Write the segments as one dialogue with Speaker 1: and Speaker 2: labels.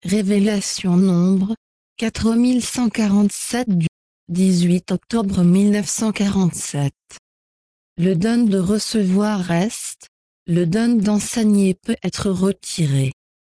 Speaker 1: Révélation nombre 4147 du 18 octobre 1947. Le don de recevoir reste, le don d'enseigner peut être retiré.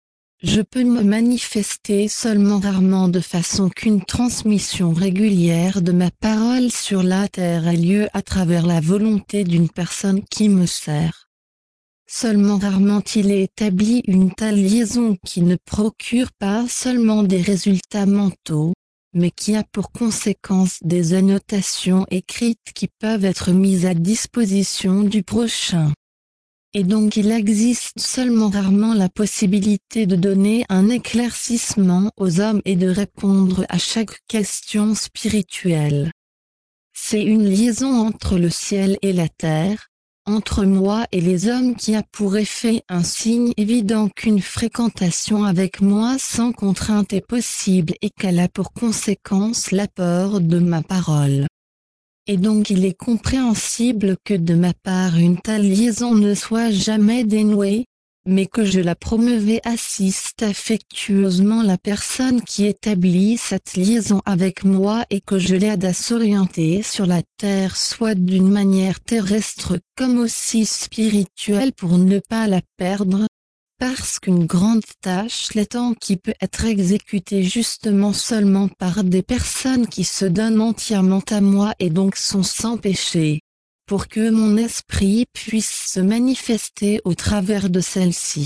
Speaker 1: Je peux me manifester seulement rarement de façon qu'une transmission régulière de ma parole sur la terre ait lieu à travers la volonté d'une personne qui me sert. Seulement rarement il est établi une telle liaison qui ne procure pas seulement des résultats mentaux, mais qui a pour conséquence des annotations écrites qui peuvent être mises à disposition du prochain. Et donc il existe seulement rarement la possibilité de donner un éclaircissement aux hommes et de répondre à chaque question spirituelle. C'est une liaison entre le ciel et la terre, entre moi et les hommes qui a pour effet un signe évident qu'une fréquentation avec moi sans contrainte est possible et qu'elle a pour conséquence l'apport de ma parole. Et donc il est compréhensible que de ma part une telle liaison ne soit jamais dénouée, mais que je la promeuvais assiste affectueusement la personne qui établit cette liaison avec moi et que je l'aide à s'orienter sur la terre soit d'une manière terrestre comme aussi spirituelle pour ne pas la perdre, parce qu'une grande tâche l'attend qui peut être exécutée justement seulement par des personnes qui se donnent entièrement à moi et donc sont sans péché, pour que mon esprit puisse se manifester au travers de celle-ci.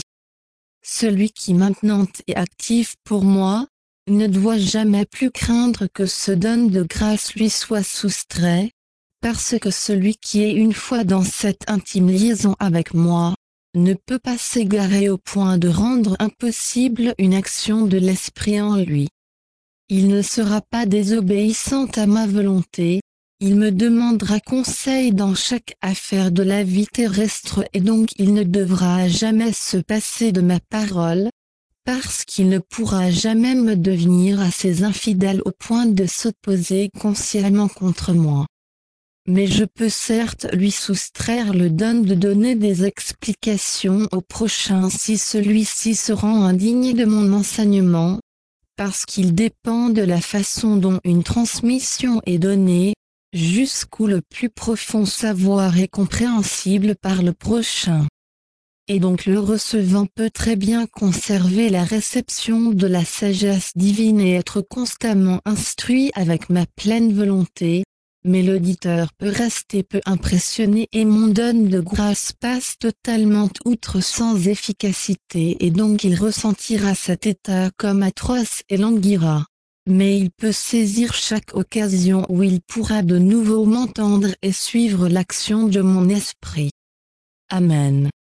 Speaker 1: Celui qui maintenant est actif pour moi, ne doit jamais plus craindre que ce don de grâce lui soit soustrait, parce que celui qui est une fois dans cette intime liaison avec moi, ne peut pas s'égarer au point de rendre impossible une action de l'esprit en lui. Il ne sera pas désobéissant à ma volonté, il me demandera conseil dans chaque affaire de la vie terrestre et donc il ne devra jamais se passer de ma parole, parce qu'il ne pourra jamais me devenir assez infidèle au point de s'opposer consciemment contre moi. Mais je peux certes lui soustraire le don de donner des explications au prochain si celui-ci se rend indigne de mon enseignement, parce qu'il dépend de la façon dont une transmission est donnée, jusqu'où le plus profond savoir est compréhensible par le prochain. Et donc le recevant peut très bien conserver la réception de la sagesse divine et être constamment instruit avec ma pleine volonté, mais l'auditeur peut rester peu impressionné et mon don de grâce passe totalement outre sans efficacité et donc il ressentira cet état comme atroce et languira. Mais il peut saisir chaque occasion où il pourra de nouveau m'entendre et suivre l'action de mon esprit. Amen.